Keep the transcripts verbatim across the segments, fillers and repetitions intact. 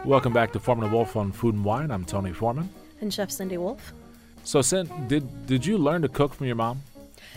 Welcome back to Foreman and Wolf on Food and Wine. I'm Tony Foreman. And Chef Cindy Wolf. So, Cindy, did did you learn to cook from your mom?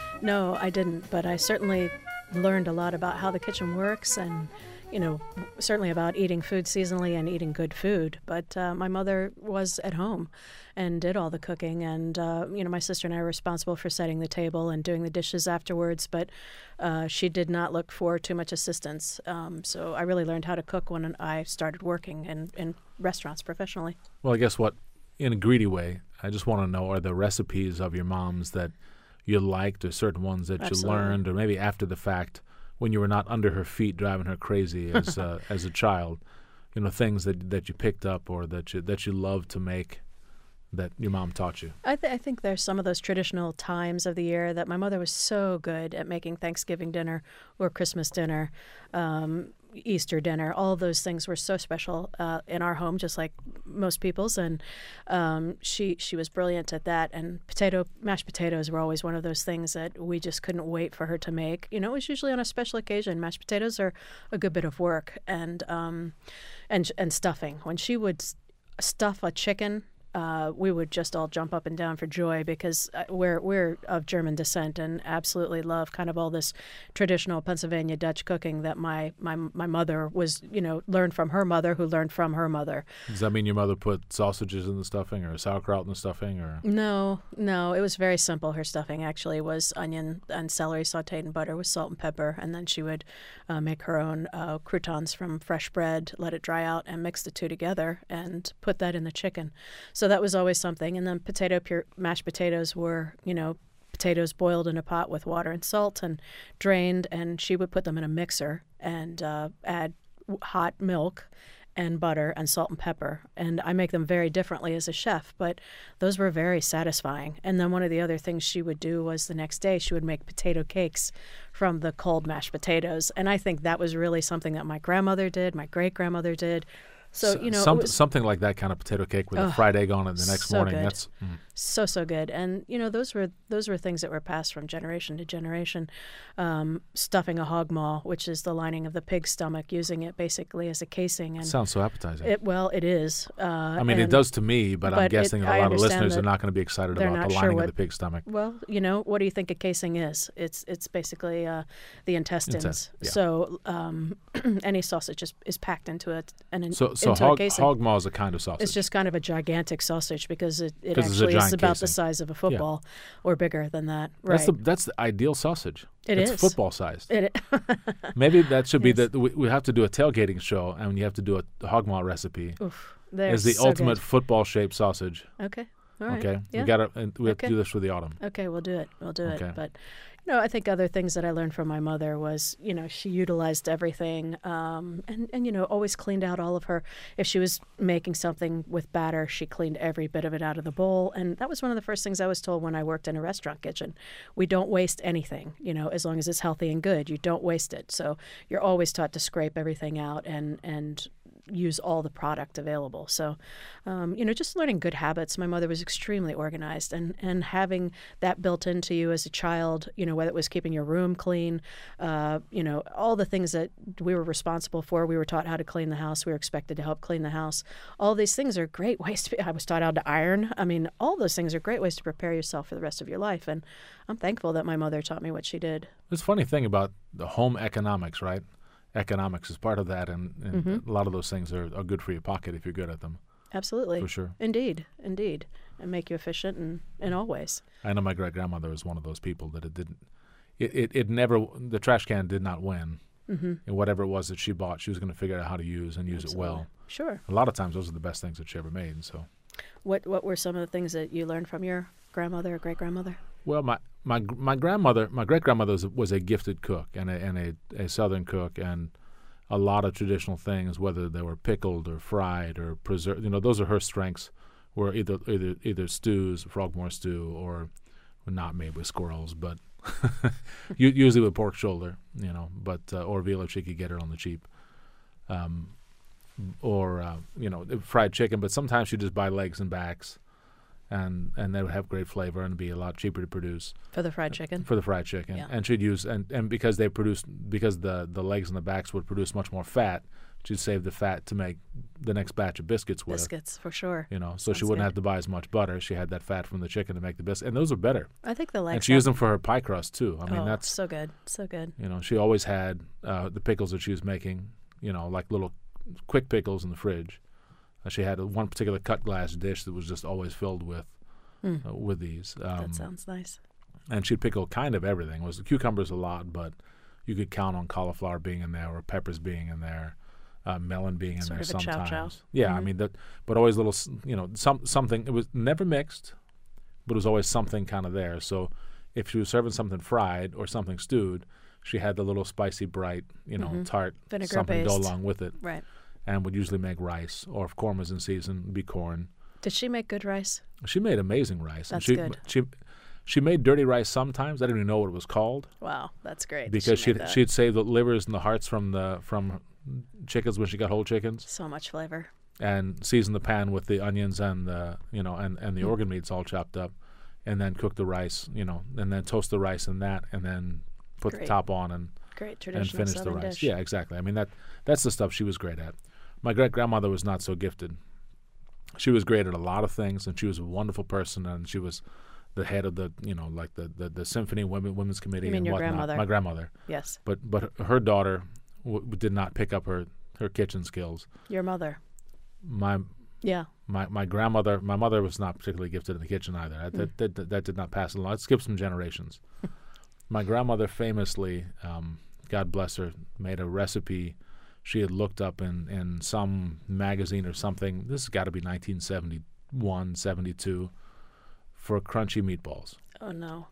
No, I didn't, but I certainly learned a lot about how the kitchen works and, you know, certainly about eating food seasonally and eating good food. But uh, my mother was at home and did all the cooking. And, uh, you know, my sister and I were responsible for setting the table and doing the dishes afterwards. But uh, she did not look for too much assistance. Um, so I really learned how to cook when I started working in, in restaurants professionally. Well, I guess what, in a greedy way, I just want to know, are the recipes of your mom's that you liked, or certain ones that Absolutely. you learned, or maybe after the fact when you were not under her feet driving her crazy as uh, as a child, you know, things that that you picked up or that you that you loved to make that your mom taught you? I, th- I think there's some of those traditional times of the year that my mother was so good at making Thanksgiving dinner or Christmas dinner, um, Easter dinner. All of those things were so special uh, in our home, just like most people's. And um, she she was brilliant at that. And potato mashed potatoes were always one of those things that we just couldn't wait for her to make. You know, it was usually on a special occasion. Mashed potatoes are a good bit of work, and um, and and stuffing. When she would s- stuff a chicken, Uh, we would just all jump up and down for joy because uh, we're we're of German descent and absolutely love kind of all this traditional Pennsylvania Dutch cooking that my, my my mother was, you know, learned from her mother, who learned from her mother. Does that mean your mother put sausages in the stuffing or sauerkraut in the stuffing? Or No, no, it was very simple. Her stuffing actually was onion and celery sautéed in butter with salt and pepper, and then she would uh, make her own uh, croutons from fresh bread, let it dry out, and mix the two together and put that in the chicken. So that was always something. And then potato pure mashed potatoes were, you know, potatoes boiled in a pot with water and salt and drained, and she would put them in a mixer and uh, add hot milk and butter and salt and pepper. And I make them very differently as a chef, but those were very satisfying. And then one of the other things she would do was the next day she would make potato cakes from the cold mashed potatoes. And I think that was really something that my grandmother did, my great-grandmother did. So, you know, Some, it was, something like that kind of potato cake with oh, a fried egg on it the next so morning. good. That's mm. so so good. And you know, those were those were things that were passed from generation to generation. Um, stuffing a hog maw, which is the lining of the pig's stomach, using it basically as a casing. And Sounds so appetizing. it well, it is. Uh, I mean, it does to me, but, but I'm it- guessing that I a lot of understand listeners are that not going to be excited they're about not the sure lining what- of the pig's stomach. Well, you know, what do you think a casing is? It's it's basically uh, the intestines. Intent, yeah. So um, any sausage is, is packed into a an in, So, so into a hog, casing. hog maw is a kind of sausage. It's just kind of a gigantic sausage because it, it 'Cause it's a actually is giant about the casing. size of a football or bigger than that. Right. That's the that's the ideal sausage. It it's is. football sized. It, Maybe that should Yes. be the we, we have to do a tailgating show, and you have to do a hog maw recipe. oof, they're Is the so ultimate good. football shaped sausage. Okay. All right. Okay, Yeah. we got to we have Okay. to do this for the autumn. Okay, we'll do it. We'll do Okay. it. But you know, I think other things that I learned from my mother was, you know, she utilized everything, um, and and you know, always cleaned out all of her. If she was making something with batter, she cleaned every bit of it out of the bowl, and that was one of the first things I was told when I worked in a restaurant kitchen. We don't waste anything, you know, as long as it's healthy and good. You don't waste it. So you're always taught to scrape everything out and and use all the product available. So, um, you know, just learning good habits. My mother was extremely organized, and, and having that built into you as a child, you know, whether it was keeping your room clean, uh, you know, all the things that we were responsible for. We were taught how to clean the house. We were expected to help clean the house. All these things are great ways to be. I was taught how to iron. I mean, all those things are great ways to prepare yourself for the rest of your life. And I'm thankful that my mother taught me what she did. It's a funny thing about the home economics, right? Economics is part of that, and, and Mhm. a lot of those things are, are good for your pocket if you're good at them. Absolutely. For sure. Indeed. Indeed. And make you efficient in, in all ways. I know my great grandmother was one of those people that it didn't. It, it, it never the trash can did not win. Mm-hmm. And whatever it was that she bought, she was going to figure out how to use and use Absolutely. it well. Sure. A lot of times, those are the best things that she ever made. So, What What were some of the things that you learned from your grandmother or great grandmother? well, my my my grandmother, my great grandmother was, was a gifted cook and a and a, a southern cook, and a lot of traditional things, whether they were pickled or fried or preserved. You know, those are her strengths. Were either either either stews, frogmore stew, or well, not made with squirrels, but u- usually with pork shoulder. You know, but uh, or veal if she could get it on the cheap. Um, or uh, you know, fried chicken. But sometimes she just buy legs and backs, and and they would have great flavor and be a lot cheaper to produce For the fried chicken? for the fried chicken. Yeah. And she'd use and, and because they produce because the the legs and the backs would produce much more fat, she'd save the fat to make the next batch of biscuits with. Biscuits, for sure. You know, so she Sounds wouldn't good. have to buy as much butter. She had that fat from the chicken to make the biscuits, and those are better. I think the legs. And she used them for her pie crust too. I mean, oh, that's so good, so good. you know, she always had uh, the pickles that she was making. You know, like little quick pickles in the fridge. Uh, she had a, one particular cut glass dish that was just always filled with Mm. uh, with these. Um, that sounds nice. and she'd pickle kind of everything. It was cucumbers a lot, but you could count on cauliflower being in there or peppers being in there, uh, melon being in Sort there of a chow sometimes. chow. Yeah, I Mhm. mean that, but always little, s- you know, some something. It was never mixed, but it was always something kind of there. So if she was serving something fried or something stewed, she had the little spicy, bright, you know, Mhm. tart Vinegar something to go based. along with it, Right. and would usually make rice, or if corn was in season, it'd be corn. Did she make good rice? She made amazing rice. and That's she, good. She she made dirty rice sometimes. I didn't even know what it was called. Wow, that's great. Because she she'd made that. she'd save the livers and the hearts from the from chickens when she got whole chickens, So much flavor. and season the pan with the onions and the you know and, and the Mm. organ meats all chopped up, and then cook the rice, you know, and then toast the rice in that, and then put Great. the top on and Great and traditional finish the Southern rice. dish. Yeah, exactly. I mean that that's the stuff she was great at. My great grandmother was not so gifted. She was great at a lot of things, and she was a wonderful person, and she was the head of the you know like the the, the symphony women women's committee You mean and your whatnot. grandmother? My grandmother. Yes. But but her daughter w- did not pick up her, her kitchen skills. Your mother. My Yeah. my my grandmother, my mother was not particularly gifted in the kitchen either. That Mm. that, that, that did not pass along. It skipped some generations. My grandmother famously, um, God bless her, made a recipe she had looked up in, in some magazine or something. This has got to be nineteen seventy-one, seventy-two, for crunchy meatballs. Oh no.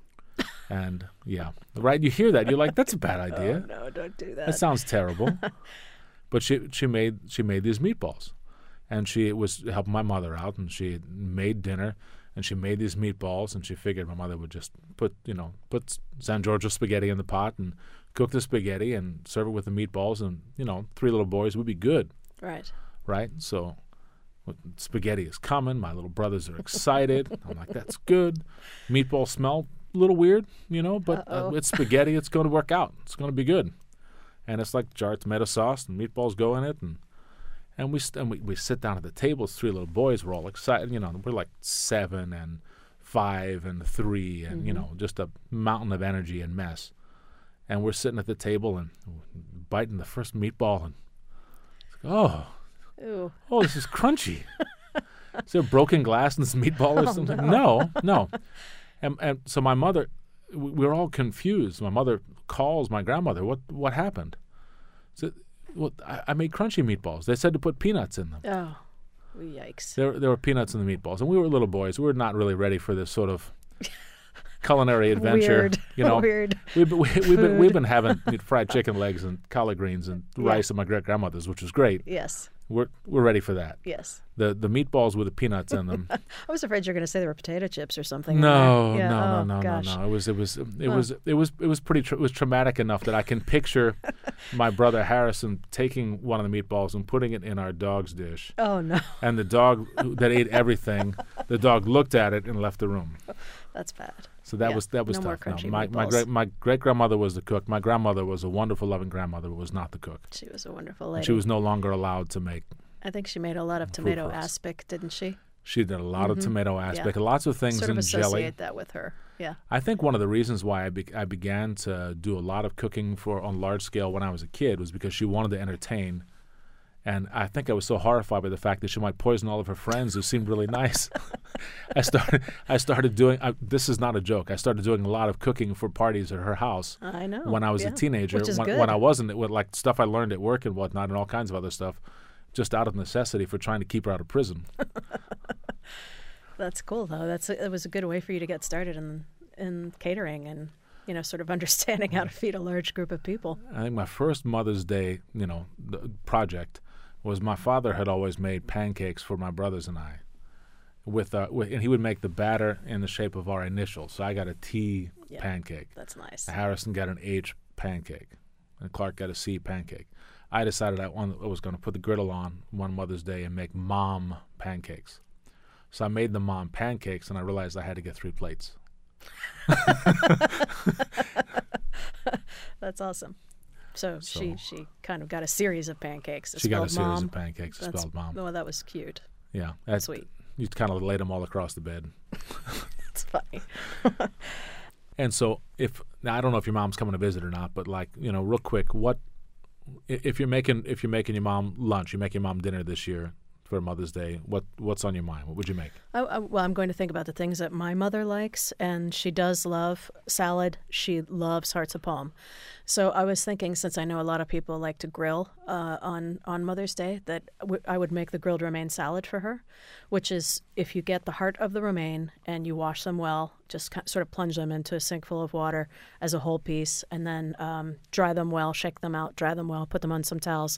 And yeah, right. You hear that, you're like, that's a bad idea. Oh no, don't do that. That sounds terrible. But she she made she made these meatballs, and she was helping my mother out, and she made dinner, and she made these meatballs, and she figured my mother would just put you know put San Giorgio spaghetti in the pot and cook the spaghetti and serve it with the meatballs, and you know three little boys would be good, Right. right? So well, spaghetti is coming. My little brothers are excited. I'm like, that's good. Meatballs smell a little weird, you know, but uh, Uh-oh. it's spaghetti. It's going to work out. It's going to be good. And it's like jar of tomato sauce and meatballs go in it, and and we st- and we, we sit down at the table. It's three little boys. We're all excited. You know, we're like seven and five and three, and you Mhm. know, just a mountain of energy and mess. And we're sitting at the table and biting the first meatball, and it's like, oh, Ooh. oh, this is crunchy. Is there broken glass in this meatball or Oh, something? no. No, no. And and so my mother, we we were all confused. My mother calls my grandmother. What what happened? So, well, I, I made crunchy meatballs. They said to put peanuts in them. Oh. Yikes. There there were peanuts in the meatballs, and we were little boys. We were not really ready for this sort of culinary adventure. Weird. You know, Weird. we've been, we, we've been we've Food. been having fried chicken legs and collard greens and Yeah. rice at my great grandmother's, which was great. Yes. We're we're ready for that. Yes. The the meatballs with the peanuts in them. I was afraid you were going to say there were potato chips or something. in No, there. Yeah. no, oh, no, no, gosh. no, no. It was, it was, it Huh. was, it was, it was pretty. Tra- it was traumatic enough that I can picture my brother Harrison taking one of the meatballs and putting it in our dog's dish, Oh no, and the dog who- that ate everything, the dog looked at it and left the room. that's bad. So that Yeah, was that was no more tough. crunchy my my meatballs. great my great grandmother was the cook. My grandmother was a wonderful, loving grandmother, but was not the cook. She was a wonderful And lady. she was no longer allowed to make. I think she made a lot of food tomato for us. aspic, didn't she? She did a lot of Mhm. tomato Yeah. aspic, lots of things sort of in jelly. associate that with her. Yeah. I think one of the reasons why I, be- I began to do a lot of cooking for on large scale when I was a kid was because she wanted to entertain, and I think I was so horrified by the fact that she might poison all of her friends who seemed really nice. I started I started doing I, this is not a joke. I started doing a lot of cooking for parties at her house I know. when I was yeah. a teenager. Which is when, good. when I wasn't, with like stuff I learned at work and whatnot, and all kinds of other stuff, just out of necessity for trying to keep her out of prison. That's cool though. That's a, it was a good way for you to get started in in catering and you know sort of understanding how to feed a large group of people. I think my first Mother's Day, you know, the project was my father had always made pancakes for my brothers and I. With, uh, with and he would make the batter in the shape of our initials. So I got a T Yeah. pancake. That's nice. Harrison got an H pancake, and Clark got a C pancake. I decided I, want, I was going to put the griddle on one Mother's Day and make mom pancakes. So I made the mom pancakes, and I realized I had to get three plates. That's awesome. So, So- she she kind of got a series of pancakes. that She got a spelled series mom. of pancakes that That's- spelled mom. Well, that was cute. Yeah, that's Sweet. You kind of laid them all across the bed. It's funny. And so, if now I don't know if your mom's coming to visit or not, but like you know, real quick, what i- if you're making if you're making your mom lunch, you make your mom dinner this year for Mother's Day? What what's on your mind? What would you make? I, I, well, I'm going to think about the things that my mother likes, and she does love salad. She loves hearts of palm. So I was thinking, since I know a lot of people like to grill uh, on on Mother's Day, that w- I would make the grilled romaine salad for her, which is if you get the heart of the romaine and you wash them well, just kind sort of plunge them into a sink full of water as a whole piece, and then um, dry them well, shake them out, dry them well, put them on some towels.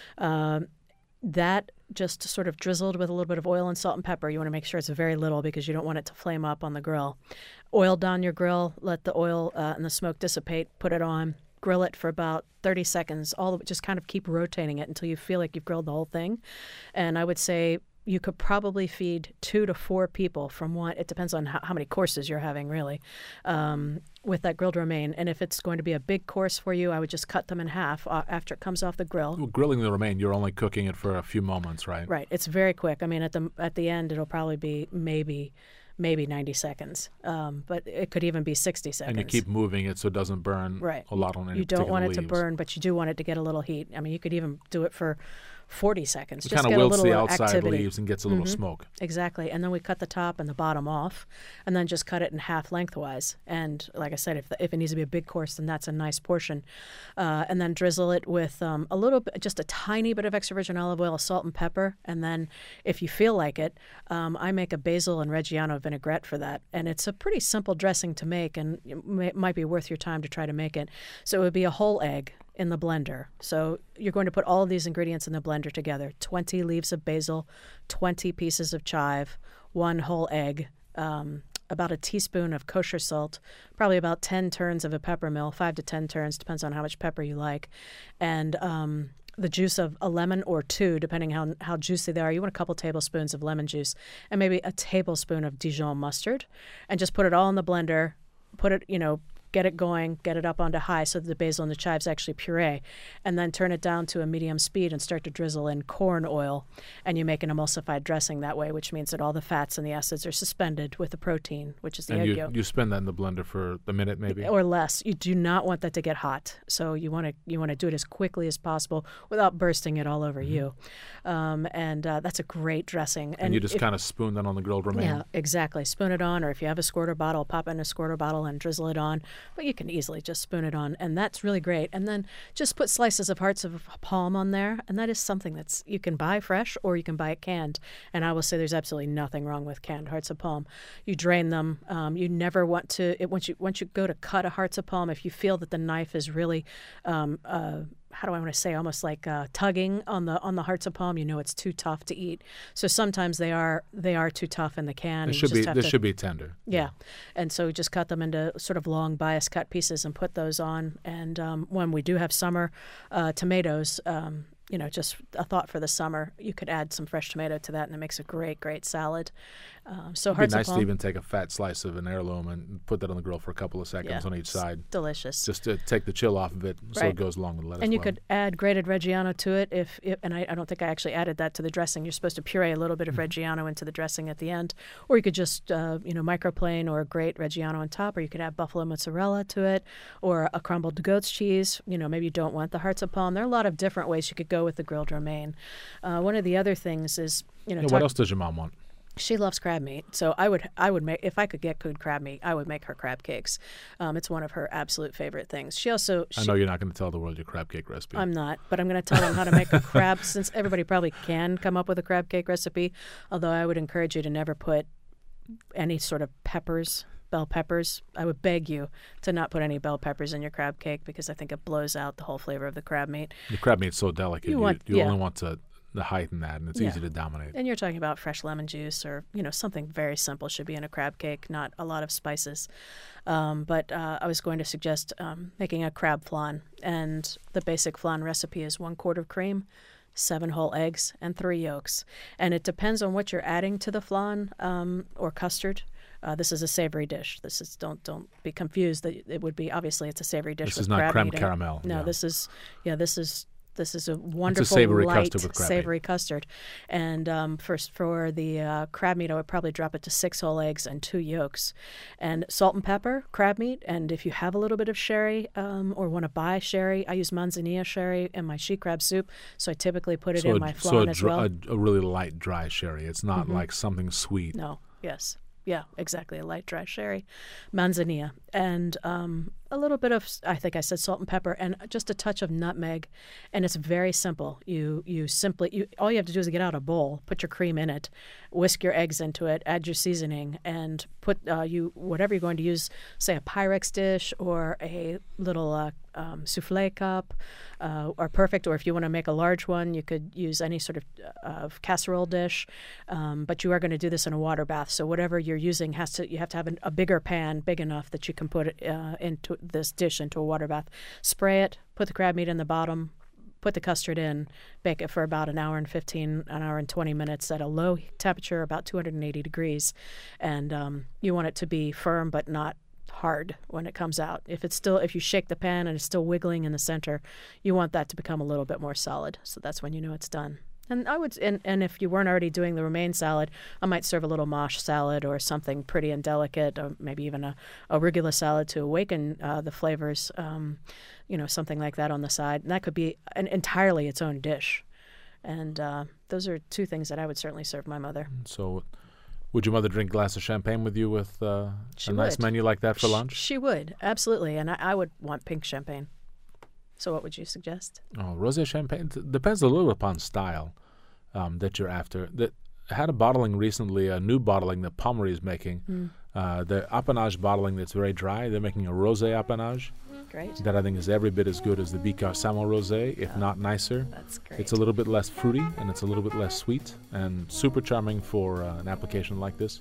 Um, that just sort of drizzled with a little bit of oil and salt and pepper. You want to make sure it's very little because you don't want it to flame up on the grill. Oiled on your grill, let the oil uh, and the smoke dissipate, put it on, grill it for about thirty seconds. All the, just kind of keep rotating it until you feel like you've grilled the whole thing. And I would say you could probably feed two to four people from one. It depends on how, how many courses you're having, really, um, with that grilled romaine. And if it's going to be a big course for you, I would just cut them in half uh, after it comes off the grill. Well, grilling the romaine, you're only cooking it for a few moments, right? Right. It's very quick. I mean, at the at the end, it'll probably be maybe maybe ninety seconds, um, but it could even be sixty seconds. And you keep moving it so it doesn't burn right. a lot on any You don't want it to leaves. burn, but you do want it to get a little heat. I mean, you could even do it for forty seconds. It Just kind get of a wilts little the outside activity. leaves and gets a little Mhm. smoke. Exactly. And then we cut the top and the bottom off, and then just cut it in half lengthwise. And like I said, if the, if it needs to be a big course, then that's a nice portion. Uh, and then drizzle it with um, a little bit, just a tiny bit of extra virgin olive oil, salt and pepper. And then if you feel like it, um, I make a basil and Reggiano vinaigrette for that. And it's a pretty simple dressing to make, and it may, might be worth your time to try to make it. So it would be a whole egg in the blender. So you're going to put all of these ingredients in the blender together. twenty leaves of basil, twenty pieces of chive, one whole egg, um, about a teaspoon of kosher salt, probably about ten turns of a pepper mill, five to ten turns, depends on how much pepper you like, and um, the juice of a lemon or two, depending how how juicy they are. You want a couple tablespoons of lemon juice, and maybe a tablespoon of Dijon mustard, and just put it all in the blender. Put it, you know, get it going, get it up onto high so that the basil and the chives actually puree, and then turn it down to a medium speed and start to drizzle in corn oil, and you make an emulsified dressing that way, which means that all the fats and the acids are suspended with the protein, which is the And egg you, yolk. you spin that in the blender for a minute maybe? Or less. You do not want that to get hot, so you want to you want to do it as quickly as possible without bursting it all over Mm-hmm. you. Um, and uh, that's a great dressing. And, you just if- kind of spoon that on the grilled romaine? yeah, exactly. Spoon it on, or if you have a squirter bottle, pop it in a squirter bottle and drizzle it on. But you can easily just spoon it on, and that's really great. And then just put slices of hearts of palm on there, and that is something that's you can buy fresh or you can buy it canned. And I will say there's absolutely nothing wrong with canned hearts of palm. You drain them. Um, you never want to it, once you once you go to cut a hearts of palm, if you feel that the knife is really um, uh, how do I want to say, almost like uh, tugging on the on the hearts of palm, you know it's too tough to eat. So sometimes they are they are too tough in the can. It and you should just be, have this to- should be tender. yeah. And so we just cut them into sort of long bias cut pieces and put those on. And um, when we do have summer uh, tomatoes, um, you know, just a thought for the summer, you could add some fresh tomato to that, and it makes a great, great salad. Um, so It'd be hearts nice of to palm, even take a fat slice of an heirloom and put that on the grill for a couple of seconds Yeah. on each side, delicious. just to take the chill off of it so Right. it goes along with lettuce. And you well. could add grated Reggiano to it if, if and I, I don't think I actually added that to the dressing. You're supposed to puree a little bit of Reggiano into the dressing at the end, or you could just uh, you know microplane or grate Reggiano on top, or you could add buffalo mozzarella to it, or a crumbled goat's cheese. You know, maybe you don't want the hearts of palm. There are a lot of different ways you could go with the grilled romaine. Uh, one of the other things is you know Yeah, talk- what else does your mom want? She loves crab meat, so I would I would make if I could get good crab meat, I would make her crab cakes. Um, it's one of her absolute favorite things. She also she, I know you're not going to tell the world your crab cake recipe. I'm not, but I'm going to tell them how to make a crab, since everybody probably can come up with a crab cake recipe. Although I would encourage you to never put any sort of peppers, bell peppers. I would beg you to not put any bell peppers in your crab cake, because I think it blows out the whole flavor of the crab meat. Your crab meat's so delicate. You You, want- you yeah. only want to the heighten that, and it's Yeah. easy to dominate. And you're talking about fresh lemon juice, or you know something very simple should be in a crab cake, not a lot of spices. Um, but uh, I was going to suggest um, making a crab flan, and the basic flan recipe is one quart of cream, seven whole eggs, and three yolks. And it depends on what you're adding to the flan um, or custard. Uh, this is a savory dish. This is don't don't be confused that it would be obviously it's a savory dish. This with is not crab creme meat in it. caramel. No, yeah. this is yeah this is. This is a wonderful, savory light, custard with crab savory custard. And um, first, for the uh, crab meat, I would probably drop it to six whole eggs and two yolks. And salt and pepper, crab meat. And if you have a little bit of sherry um, or want to buy sherry, I use manzanilla sherry in my she crab soup. So I typically put it so in a, my so flan a, as dr- well. a, a really light, dry sherry. It's not Mm-hmm. like something sweet. No, yes. Yeah, exactly. A light, dry sherry, manzanilla, and um, a little bit of, I think I said salt and pepper, and just a touch of nutmeg. And it's very simple. You you simply, you all you have to do is get out a bowl, put your cream in it, whisk your eggs into it, add your seasoning, and put uh, you whatever you're going to use, say a Pyrex dish or a little uh, um, souffle cup, uh, are perfect. Or if you want to make a large one, you could use any sort of, uh, of casserole dish. Um, but you are going to do this in a water bath, so whatever you're using has to you have to have an, a bigger pan, big enough that you can put it uh, into this dish into a water bath. Spray it, put the crab meat in the bottom, put the custard in, bake it for about an hour and fifteen, an hour and twenty minutes at a low temperature, about two hundred eighty degrees, and um, you want it to be firm but not hard when it comes out. If it's still, if you shake the pan and it's still wiggling in the center, you want that to become a little bit more solid. So that's when you know it's done. And I would, and, and if you weren't already doing the romaine salad, I might serve a little mosh salad or something pretty and delicate, or maybe even a, a arugula salad to awaken uh, the flavors. Um, you know, something like that on the side, and that could be an entirely its own dish. And uh, those are two things that I would certainly serve my mother. So, would your mother drink a glass of champagne with you with uh, She a nice would. menu like that for lunch? She would, absolutely, and I, I would want pink champagne. So what would you suggest? Oh, rosé champagne d- depends a little upon style um, that you're after. That I had a bottling recently, a new bottling that Pommery is making. Mm. Uh, the Apanage bottling that's very dry. They're making a rosé Apanage Great. that I think is every bit as good as the Bicard Salmon rosé, if Oh. not nicer. That's great. It's a little bit less fruity and it's a little bit less sweet and super charming for uh, an application like this.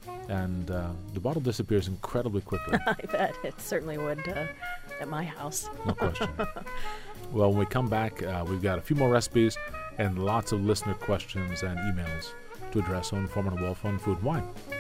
And uh, the bottle disappears incredibly quickly. I bet it certainly would uh, at my house. No question. Well, when we come back, uh, we've got a few more recipes and lots of listener questions and emails to address on Informative Wolf on Food and Wine.